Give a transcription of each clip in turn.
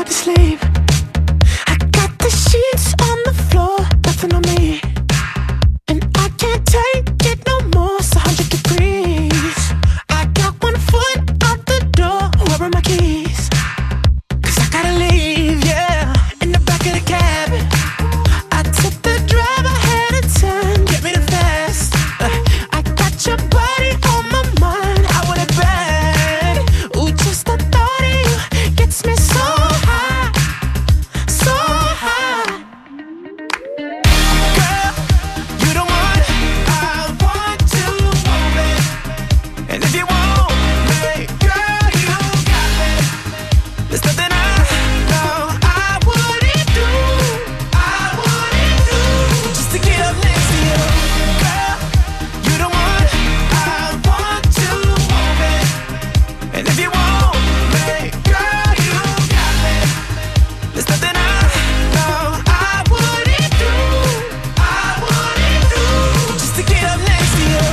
hard to sleep. I got the sheets on the floor, nothing on me. And I can't take it no more, it's 100 degrees. I got one foot out the door, where are my keys? 'Cause I gotta leave, yeah, in the back of the cab. I took the drive ahead of time, get me the fast. I got your body on my mind, I want it bad. Ooh, just the thought of you gets me so high, so high. Girl, you the one I want to move it. And if you want me, girl, you got me. There's nothing I know I wouldn't do, just to get up next to you. Girl, you the one I want to move it. And if you want me, girl, you got me. There's nothing I know I wouldn't do, just to get up next to you.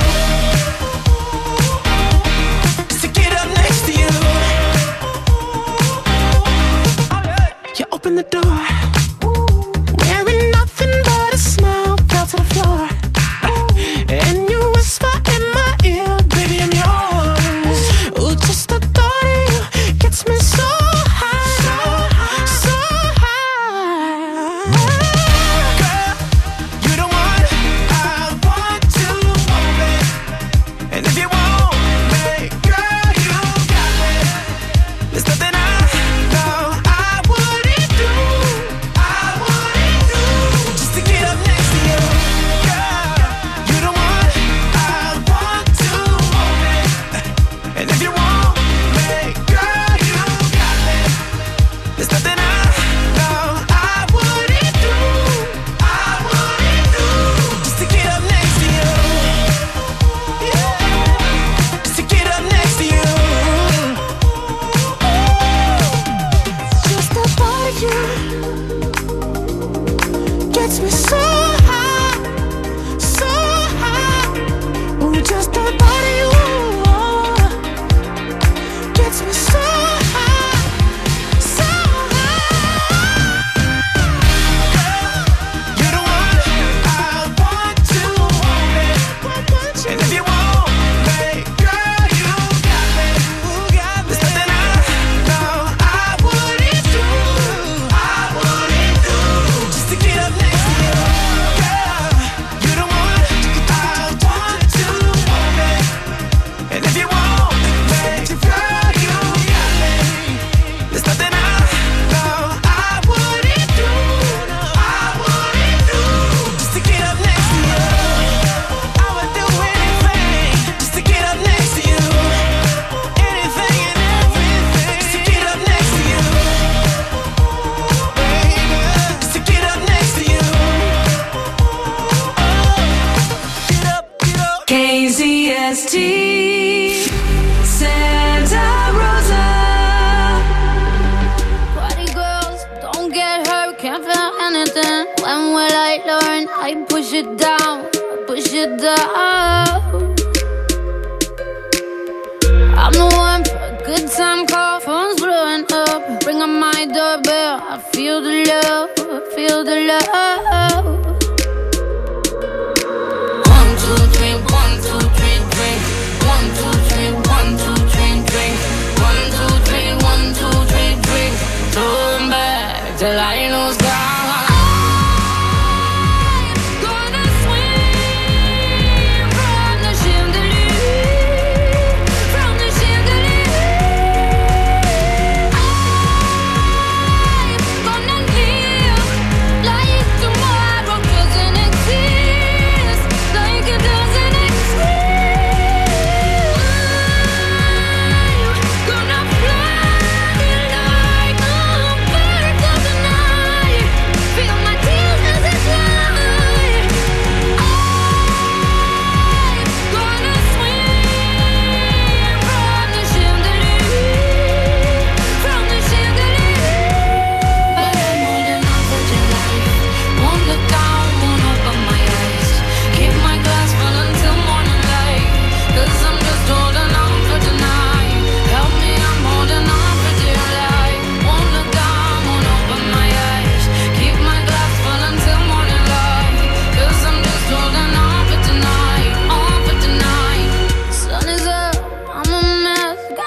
Just to get up next to you. You open the door, wearing nothing but a smile, fell to the floor. And you whisper in my ear, baby, I'm yours. Ooh, just the thought of you gets me so high, so high. Girl, you the one I want to move it. And if you want me, girl, you got me. There's nothing I know I wouldn't do, just to get up next to you. Girl, you the one I want to move it. And if you want me, girl, you got me. There's nothing I know I wouldn't do, just to get up next to you. Just to get up next to you. Just the thought of you gets me so high, so high. Ooh, just the thought of you gets me so high, so high. You're the one I want to move it. And if you want me, girl, you got me. There's nothing I know I wouldn't do, just to get up next to you. Girl, you're the one I want to move it. And if you want me, girl, you got me. There's nothing I know I wouldn't do, just to get up next to you. I would do anything just to get up next to you. Anything and everything just to get up next to you, baby. Just to get up next to you. Get up, get up. KZST Santa Rosa. Party girls, don't get hurt, can't feel anything. When will I learn? I push it down, push it down. I'm the one for a good time call, phone's blowing up. Ring on my doorbell, I feel the love, I feel the love. 1, 2, 3, 1, 2, 3, drink. 1, 2, 3, 1, 2, 3, drink. 1, 2, 3, 1, 2, 3, drink. Turn back till I lose God. Gonna swim from the chandelier, from the chandelier. I'm gonna live like tomorrow.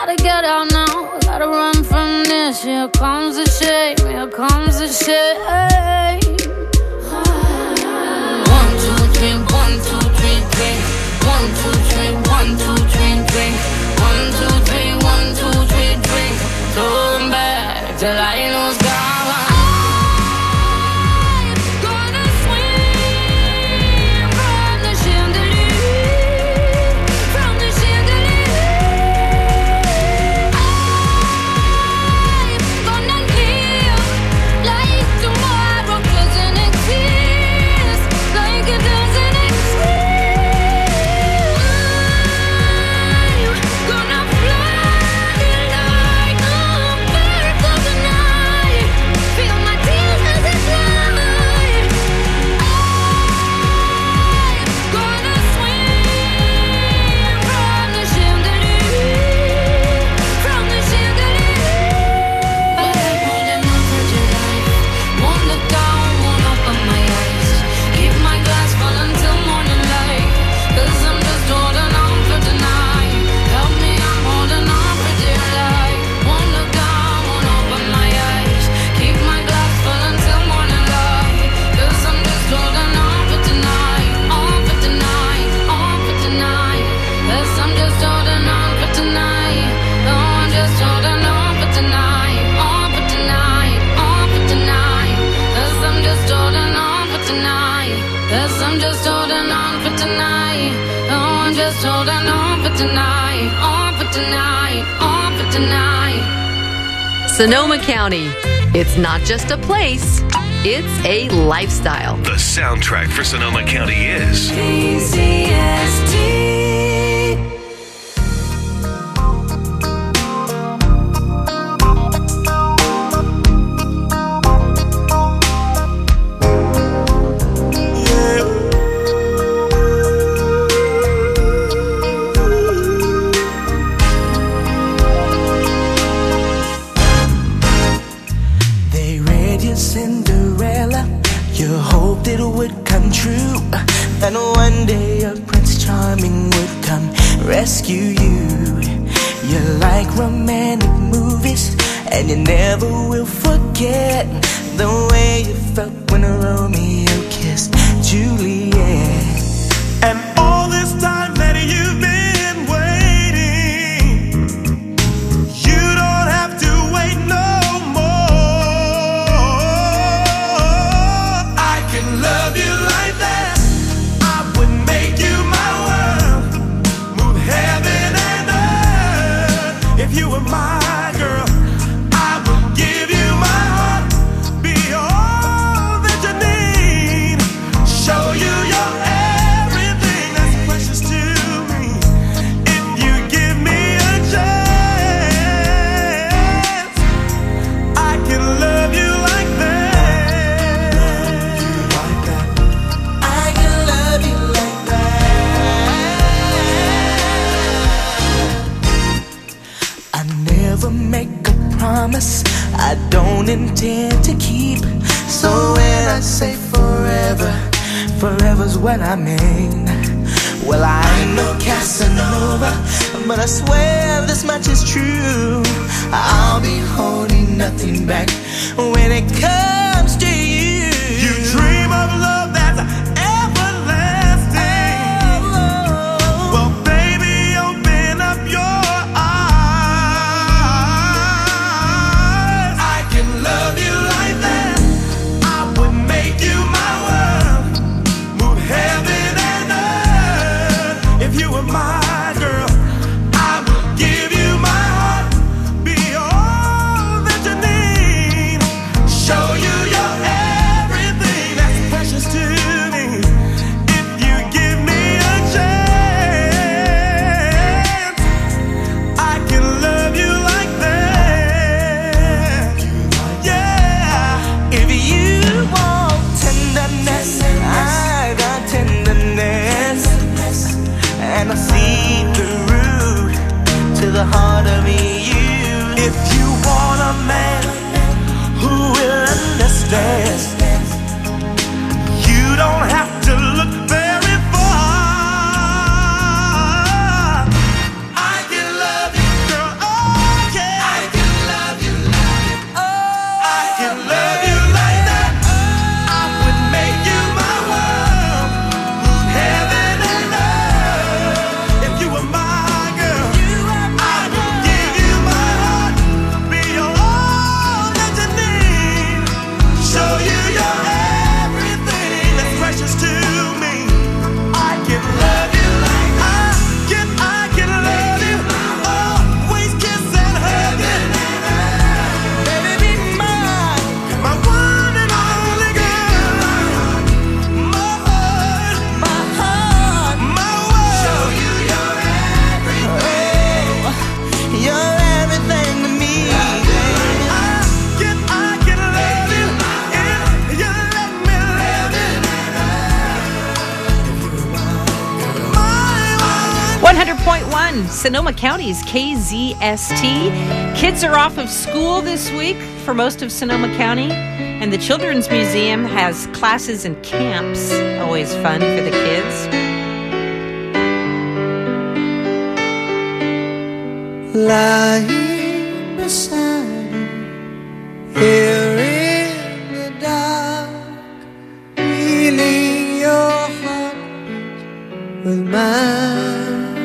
gotta get out now. Gotta run from this. Here comes the shame. Here comes the shame. 1, 2, 3, 1, 2, 3, drink. 1, 2, 3, 1, 2, 3, drink. 1, 2, 3, 1, 2, 3, drink. Turn back till I lose God. Sonoma County. It's not just a place, it's a lifestyle. The soundtrack for Sonoma County is KZST. And one day a Prince Charming would come rescue you. You're like romantic movies, and you never will forget the way you felt when Romeo kissed Juliet. And all this time that you've been waiting, you don't have to wait no more. I can love you like that. You were my girl, I would give you my heart, be all that you need, show you your everything that's precious to me. If you give me a chance, I can love you like that. I can love you like that. I never make a promise I don't intend to keep. So when I say forever, forever's what I mean. Well, I ain't no Casanova, but I swear this much is true. I'll be holding nothing back when it comes to you. You dream of love that's everlasting. Well, baby, open up your eyes. I can love you like that. I would make you my world, move heaven and earth. If you were my girl, I would give you my heart, be all that you need, show you your everything that's precious to me. If you give me a chance, I can love you like that. Yeah. If you want tenderness, I got tenderness, and I see through to the heart of you. If you want a man who will understand, you don't have to look very far. I can love you, girl. Oh, Sonoma County's KZST. Kids are off of school this week for most of Sonoma County, and the Children's Museum has classes and camps. Always fun for the kids. Lying beside you, here in the dark, feeling your heart with mine.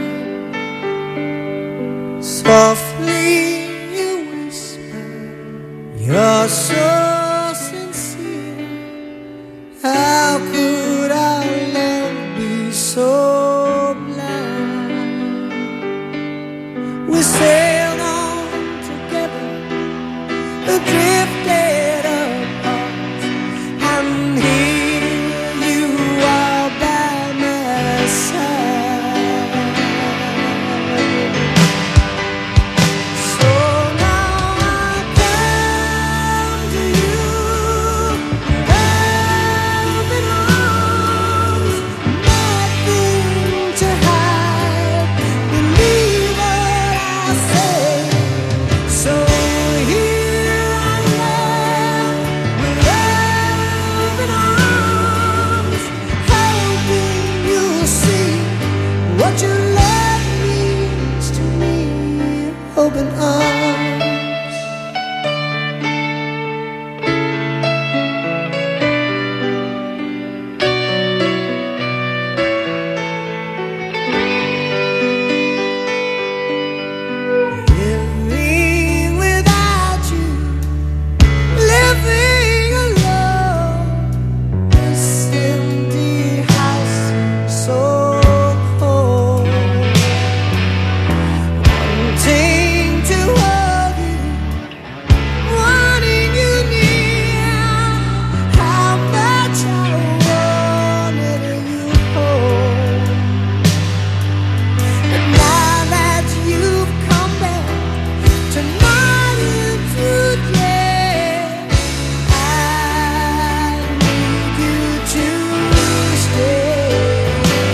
Softly you whisper, you're so sincere. How could our love be so blind? We sailed on together, drifted apart, and here you are by my side. So now I come to you, open arms, nothing to hide. Believe what I say. So here I am with open arms, hoping you'll see what your love means to me. Open arms. Living without you, living alone, this empty house so cold. Wanting to hold you, wanting you near, how much I wanted you home. And now that you've come back tonight and today, I need you to stay.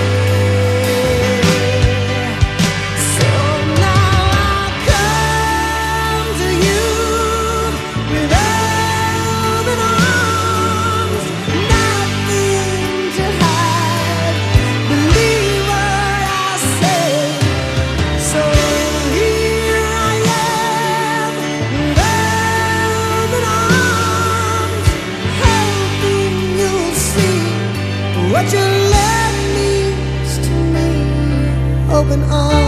So now I come to you with open arms, nothing to hide. Believe what I say. So here I am with open arms, hoping you'll see what your love means to me. Open arms.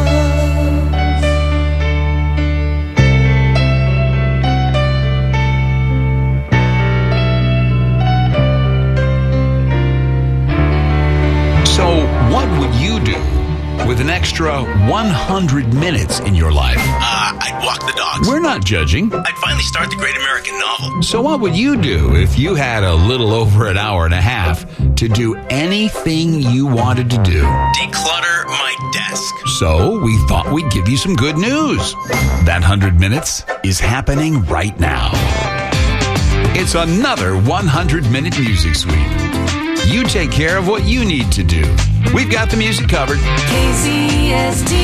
So, what would you do with an extra 100 minutes in your life? I'd walk the dogs. We're not judging. I'd finally start the great American novel. So, what would you do if you had a little over an hour and a half to do anything you wanted to do? Declutter my desk. So, we thought we'd give you some good news. That 100 minutes is happening right now. It's another 100-minute music suite. You take care of what you need to do. We've got the music covered. KZST.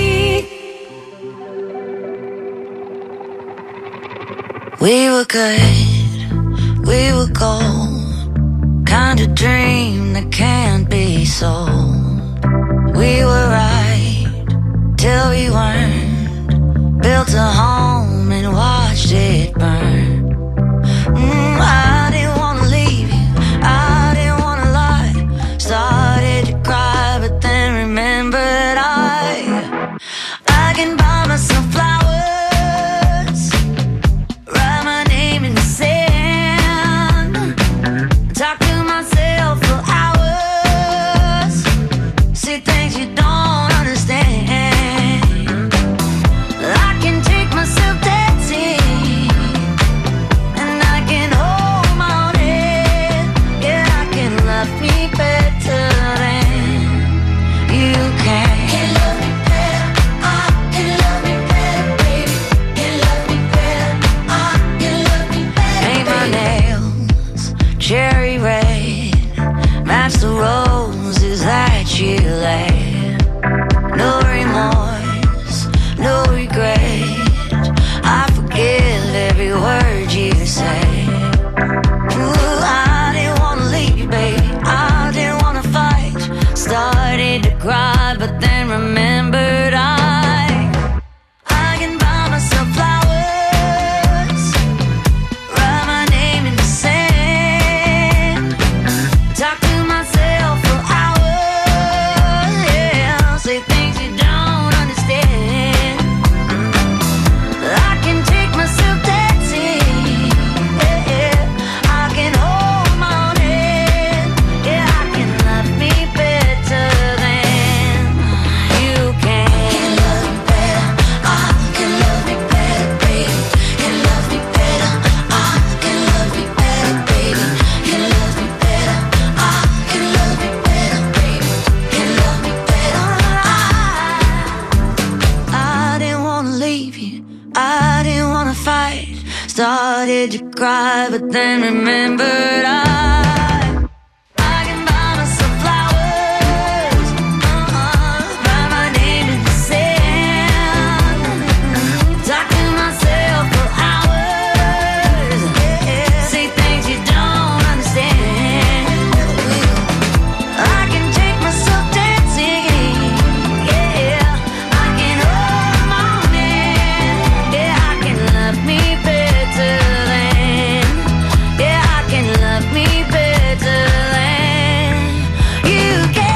We were good, we were gold, kind of dream that can't be sold. We were right till we weren't, built a home and watched it burn. I didn't want to leave you, I didn't want to lie. Started to cry, but then remembered I can buy myself flowers, write my name in the sand, talk to myself for hours, see things you don't understand. I can take myself dancing baby. I didn't wanna fight. Started to cry, but then remembered I can buy myself flowers. Write my name in the sand. Talk to myself for hours. Say things you don't understand. I can take myself dancing. Yeah, I can hold my own hand. Yeah, I can love me better than. Yeah, I can love me better than you can.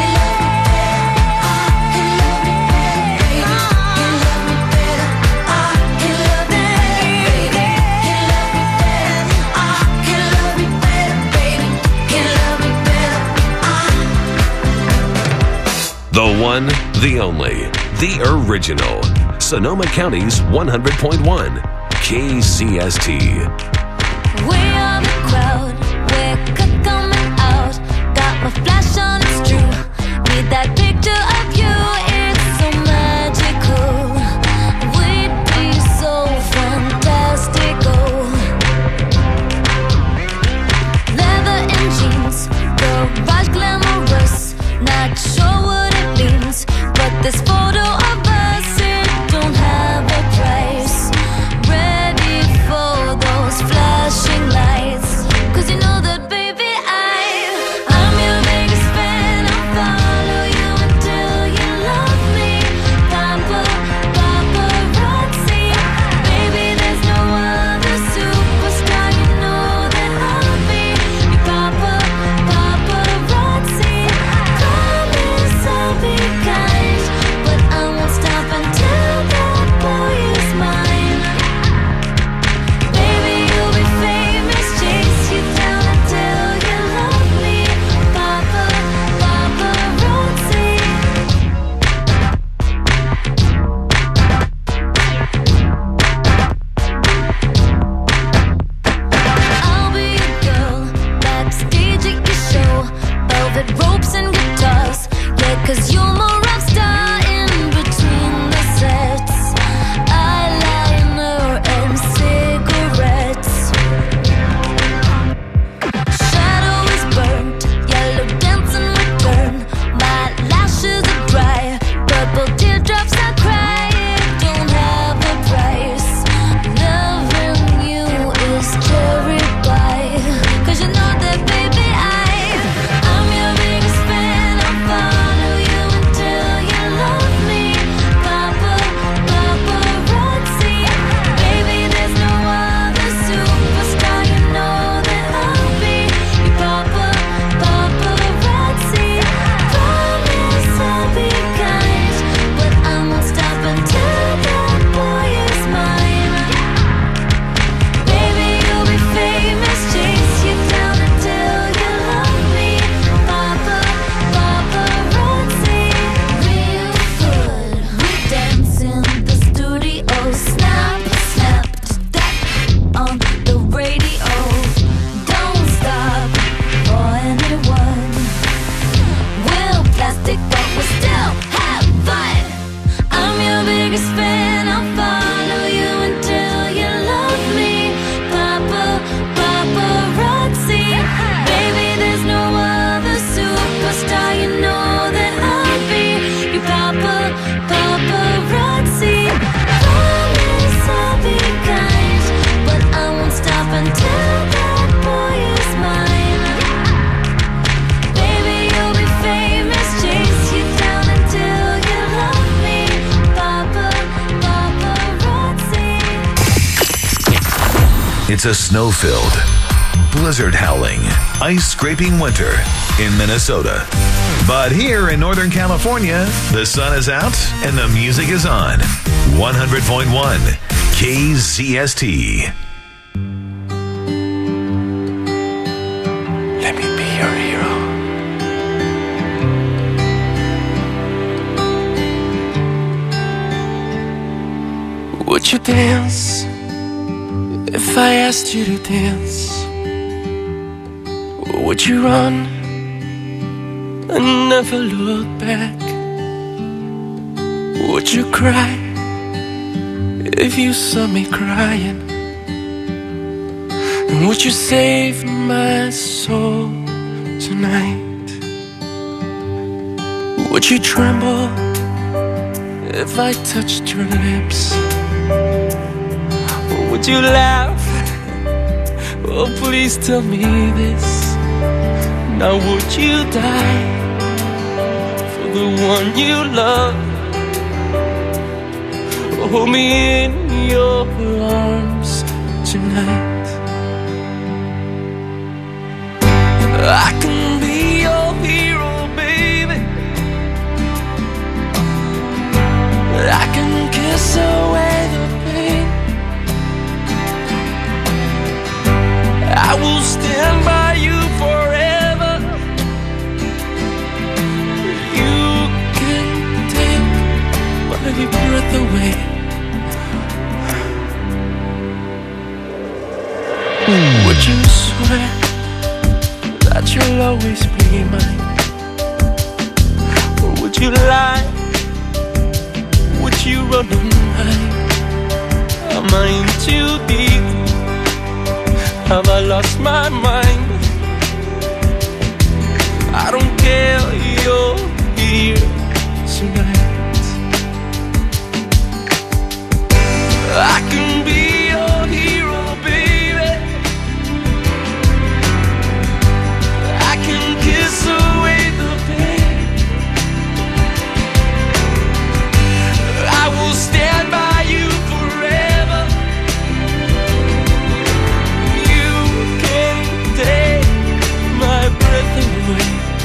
The one, the only, the original. Sonoma County's 100.1 KCST. We are the crowd, we're coming out. Got my flash on, it's true. Need that picture of you, it's so magical. We'd be so fantastical. Leather and jeans, garage glamorous. Not sure what it means, but this photo of us, it don't have a price. Ready for those flashing lights. 'Cause you know that, baby, I'm your biggest fan. I'll follow you until you love me. Papa, paparazzi. Baby, there's no other superstar. You know that I'll be your papa, paparazzi. Promise I'll be kind, but I won't stop until that boy is mine. Baby, you'll be famous, chase you down until you love me. Papa, paparazzi. I'll be a girl backstage at your show. Velvet ropes and guitars. Yeah, 'cause you're my rock star in between the sets. Eyeliner and cigarettes. Shadow is burnt, yellow dancing return. My lashes are dry, purple teardrops I cry. It don't have a price. Loving you is cherry pie. 'Cause you know that, baby, I'm your biggest fan. I'll follow you until you love me. Papa, paparazzi. Baby, there's no other superstar. You know that I'll be your papa, paparazzi. Promise I'll be kind, but I won't stop until that boy is mine. Baby, you'll be famous, chase you down until you love me. Papa, paparazzi. Real good, we dance in the studio. Snap, snap, step on the radio. Don't stop for anyone. We're plastic, but we still have fun. I'm your biggest fan. I'll follow you until you love me. Papa, paparazzi. Baby, there's no other superstar. You know that I'll be your papa, paparazzi. Promise I'll be kind, but I won't stop until that boy is mine. Baby, you'll be famous, chase you down until you love me. Papa, paparazzi. It's a snow-filled, blizzard-howling, ice-scraping winter in Minnesota. But here in Northern California, the sun is out and the music is on. 100.1 KCST. Let me be your hero. Would you dance if I asked you to dance? Would you run and never look back? Would you cry if you saw me crying? Would you save my soul tonight? Would you tremble if I touched your lips? Or would you laugh? Oh, please tell me this. Now would you die for the one you love? Hold me in your arms tonight. I can be your hero, baby. I can kiss away the pain. I will stand by you forever. You can take my breath away. Would you swear that you'll always be mine? Or would you lie? Would you run and hide? Am I in too deep? Have I lost my mind? I don't care, you're here tonight. I can be your hero, baby. I can kiss away the pain. I will stand by you forever. You can take my breath away.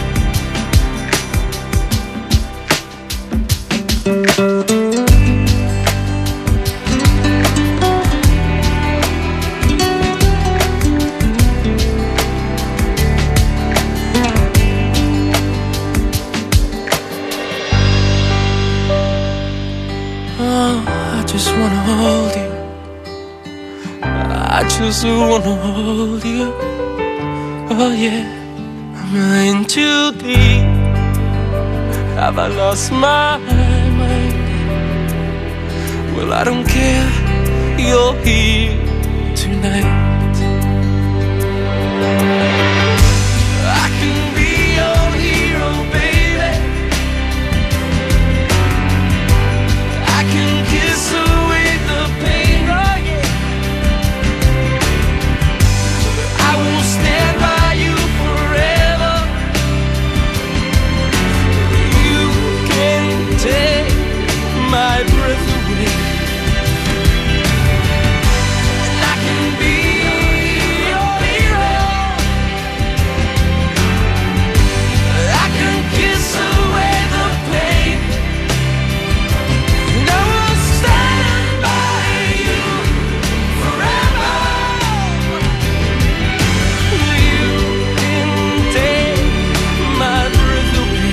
I just wanna hold you. I just wanna hold you. Oh yeah, I'm in too deep. Have I lost my mind? Well, I don't care, you're here tonight. I can be your hero, baby. I can kiss away the pain, oh yeah. I will stand by you forever. You can take my breath away. And I can be your hero. I can kiss away the pain. And I will stand by you forever. You can take my breath away.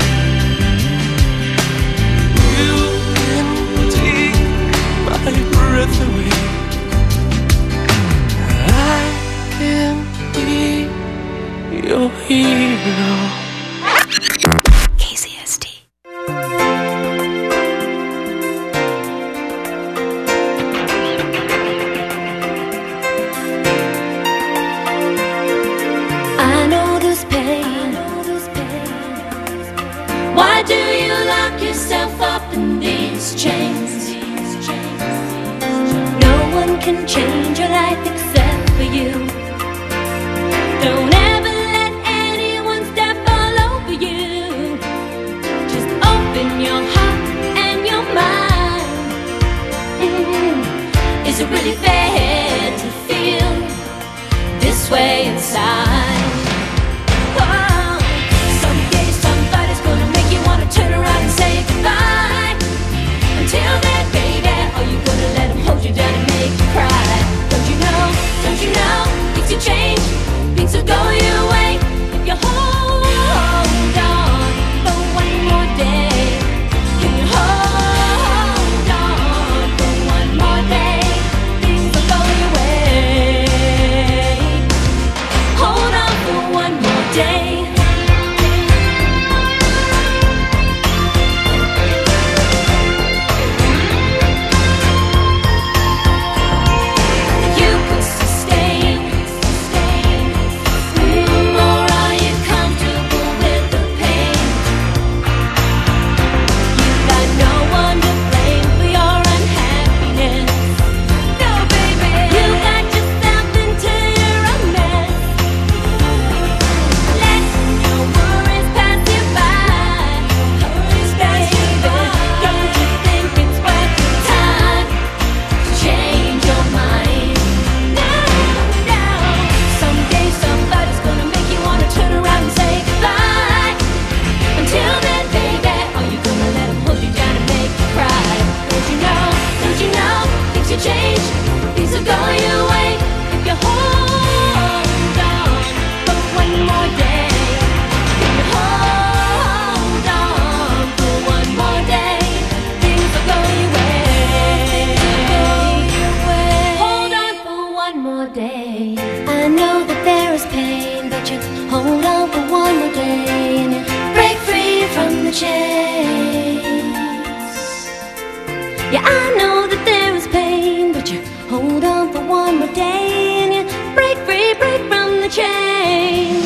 You can take my breath away. I can be your hero. KZST. I know this pain. Why do you lock yourself up in these chains? No one can change your life except for you. Don't ever let anyone step all over you. Just open your heart and your mind. Is it really fair to feel this way inside? Oh, someday somebody's gonna make you wanna turn around and say goodbye. Until then, baby, are you gonna let him hold you down and make you cry? Don't you know, things will change, things will go your will change, things will go your way if you hold on for one more day. If you hold on for one more day, things will go your way. Hold on for one more day. I know that there is pain, but you hold on for one more day and you break free from the chains. Yeah, I know that there is pain, but you hold on for one more day and you break free, break from the chains.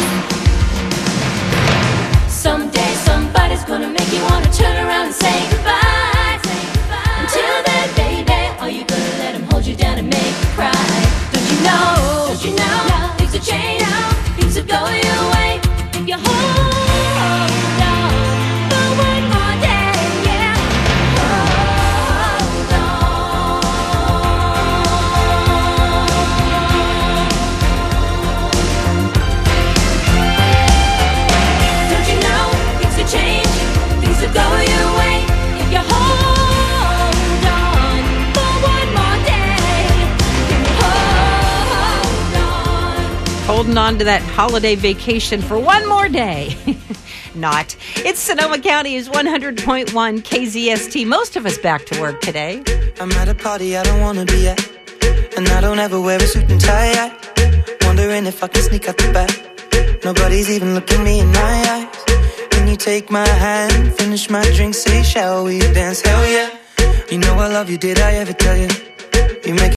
Someday somebody's gonna make you wanna turn around and say goodbye. Until then, baby, are you gonna let him hold you down and make you cry? Don't you know, things will change, things will go your way if you hold on for one more day, yeah. Hold on. Don't you know, things will change, things will go your way if you hold on for one more day. Hold on. Holding on to that holiday vacation for one more day. Not. It's Sonoma County's 100.1 KZST. Most of us back to work today. I'm at a party I don't wanna be at, and I don't ever wear a suit and tie at. Wondering if I can sneak out the back. Nobody's even looking me in my eyes. Can you take my hand, finish my drink, say shall we dance? Hell yeah. You know I love you, did I ever tell you? You make